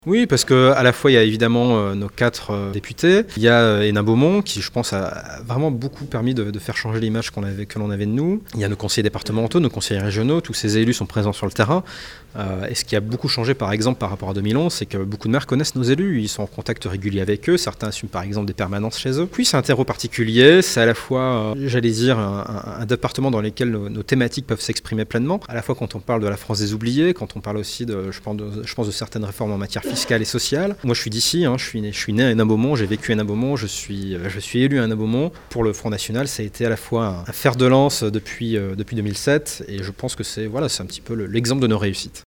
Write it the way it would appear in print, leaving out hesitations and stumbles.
Oui, parce qu'à la fois, il y a évidemment nos 4 députés. Il y a Hénin Beaumont, qui, je pense, a vraiment beaucoup permis de faire changer l'image que l'on avait de nous. Il y a nos conseillers départementaux, nos conseillers régionaux, tous ces élus sont présents sur le terrain. Et ce qui a beaucoup changé, par exemple, par rapport à 2011, c'est que beaucoup de maires connaissent nos élus. Ils sont en contact régulier avec eux. Certains assument, par exemple, des permanences chez eux. Puis, c'est un terreau particulier. C'est à la fois, j'allais dire, un département dans lequel nos thématiques peuvent s'exprimer pleinement. À la fois quand on parle de la France des oubliés, quand on parle aussi je pense de certaines réformes en matière fiscale et sociale. Moi, je suis d'ici, je suis né à Hénin Beaumont, j'ai vécu à Hénin Beaumont, je suis élu à Hénin Beaumont. Pour le Front National, ça a été à la fois un fer de lance depuis 2007, et je pense que c'est un petit peu l'exemple de nos réussites.